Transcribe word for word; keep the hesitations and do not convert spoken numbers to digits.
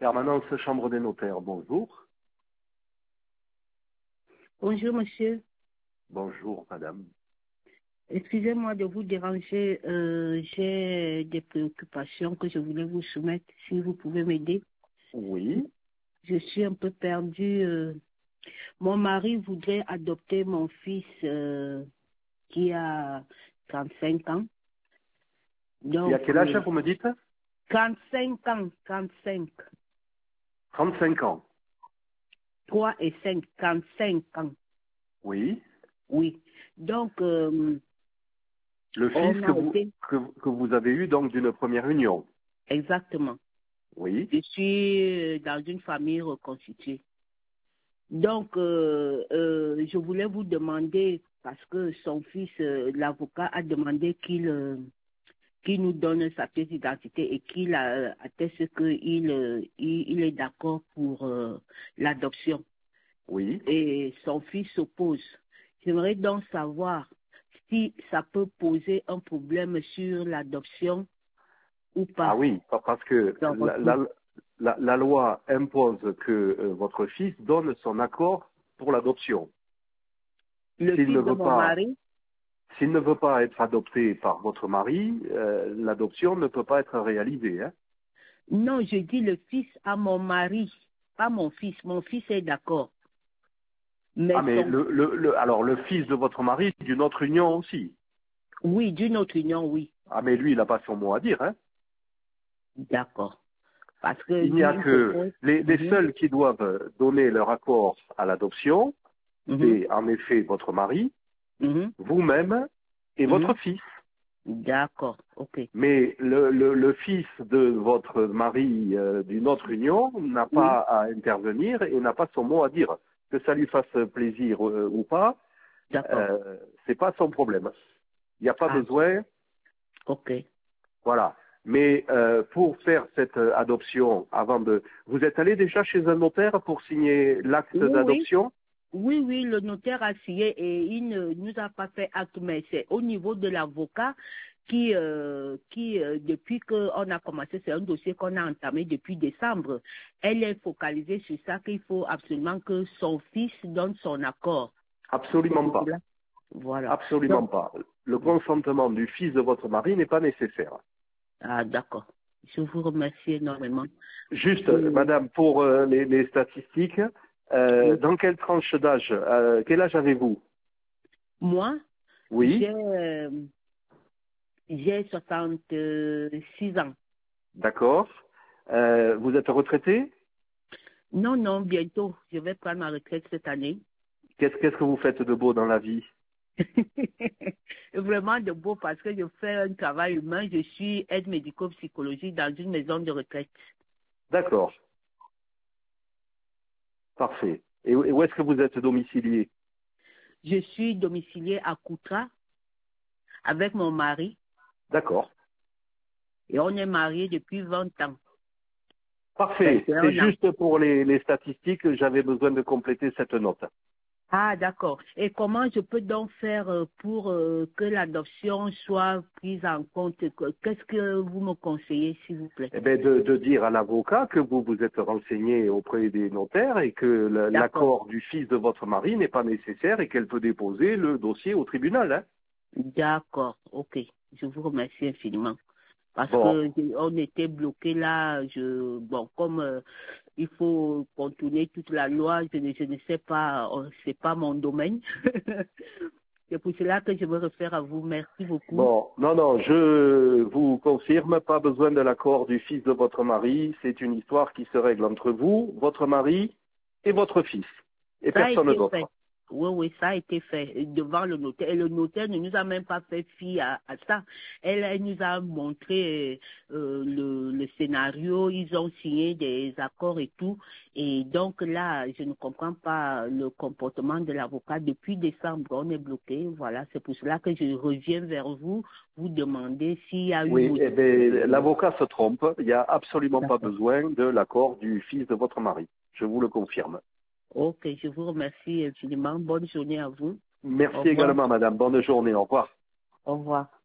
Permanence Chambre des notaires, bonjour. Bonjour, monsieur. Bonjour, madame. Excusez-moi de vous déranger. Euh, J'ai des préoccupations que je voulais vous soumettre. Si vous pouvez m'aider. Oui. Je suis un peu perdue. euh. Mon mari voudrait adopter mon fils euh, qui a trente-cinq ans. Il y a Donc, quel âge, euh, vous me dites? trente-cinq ans, trente-cinq. trente-cinq ans. trois et cinq, trente-cinq ans. Oui. Oui. Donc, euh, Le fils on que a vous, été... que, que vous avez eu donc d'une première union. Exactement. Oui. Je suis dans une famille reconstituée. Donc, euh, euh, je voulais vous demander, parce que son fils, euh, l'avocat, a demandé qu'il euh, qu'il nous donne sa pièce d'identité et qu'il euh, atteste qu'il euh, il, il est d'accord pour euh, l'adoption. Oui. Et son fils s'oppose. J'aimerais donc savoir si ça peut poser un problème sur l'adoption ou Ah pas oui, pa- parce que dans la, votre... la, la, la loi impose que euh, votre fils donne son accord pour l'adoption. Le S'il ne fils de veut mon pas, mari. s'il ne veut pas être adopté par votre mari, euh, l'adoption ne peut pas être réalisée. Hein. Non, je dis le fils à mon mari, pas mon fils. Mon fils est d'accord. Ah, Mais mais son... le, le, le, alors le fils de votre mari, c'est d'une autre union aussi. Oui, d'une autre union, oui. Ah, mais lui, il n'a pas son mot à dire. Hein. D'accord. Parce que Il n'y a lui, il que propose... les, les Mhm, seuls qui doivent donner leur accord à l'adoption, mhm, c'est en effet votre mari, mhm, vous-même et votre mhm. fils. D'accord, ok. Mais le, le, le fils de votre mari euh, d'une autre union n'a Oui, pas à intervenir et n'a pas son mot à dire. Que ça lui fasse plaisir euh, ou pas, d'accord. euh, c'est pas son problème. Il n'y a pas Ah, besoin, ok. voilà. Mais euh, pour faire cette euh, adoption, avant de, vous êtes allé déjà chez un notaire pour signer l'acte Oui, oui. d'adoption? Oui, oui, le notaire a signé et il ne nous a pas fait acte, mais c'est au niveau de l'avocat qui, euh, qui euh, depuis qu'on a commencé, c'est un dossier qu'on a entamé depuis décembre. Elle est focalisée sur ça qu'il faut absolument que son fils donne son accord. C'est Absolument pour pas. cela. Voilà. Absolument Donc, pas. Le consentement du fils de votre mari n'est pas nécessaire. ah, d'accord. Je vous remercie énormément. Juste, Et, madame, pour euh, les, les statistiques, euh, oui. dans quelle tranche d'âge, euh, quel âge avez-vous? Moi, Oui, j'ai euh, j'ai soixante-six ans. d'accord. Euh, vous êtes retraité? Non, non, bientôt. Je vais prendre ma retraite cette année. Qu'est-ce qu'est-ce que vous faites de beau dans la vie? Vraiment de beau parce que je fais un travail humain. Je suis aide médico-psychologique dans une maison de retraite. D'accord, parfait. Et, où et où est-ce que vous êtes domicilié? Je suis domiciliée à Koutra avec mon mari D'accord, et on est mariés depuis vingt ans. parfait. C'est vingt et un ans. juste pour les, les statistiques, j'avais besoin de compléter cette note. Ah, d'accord. Et comment je peux donc faire euh, pour euh, que l'adoption soit prise en compte? Qu'est-ce que vous me conseillez, s'il vous plaît? Eh bien, de, de dire à l'avocat que vous vous êtes renseigné auprès des notaires et que le- D'accord. l'accord du fils de votre mari n'est pas nécessaire et qu'elle peut déposer le dossier au tribunal. Hein. D'accord. OK. Je vous remercie infiniment. Parce Bon, que je- on était bloqué là, je bon comme euh, il faut contourner toute la loi, je ne, je ne sais pas, euh, c'est pas mon domaine. C'est pour cela que je me réfère à vous. Merci beaucoup. bon, non, non, je vous confirme, pas besoin de l'accord du fils de votre mari. C'est une histoire qui se règle entre vous, votre mari et votre fils, et Ça a personne été fait. d'autre. Oui, oui, ça a été fait devant le notaire. Et le notaire ne nous a même pas fait fi à, à ça. Elle, elle nous a montré euh, le, le scénario, ils ont signé des accords et tout. Et donc là, je ne comprends pas le comportement de l'avocat. Depuis décembre, on est bloqué. Voilà, c'est pour cela que je reviens vers vous, vous demander s'il y a eu Oui, eh bien, modification. l'avocat se trompe. Il n'y a absolument pas D'accord. besoin de l'accord du fils de votre mari. Je vous le confirme. Ok, je vous remercie infiniment. Bonne journée à vous. Au Merci revoir. également, madame. Bonne journée. Au revoir. Au revoir.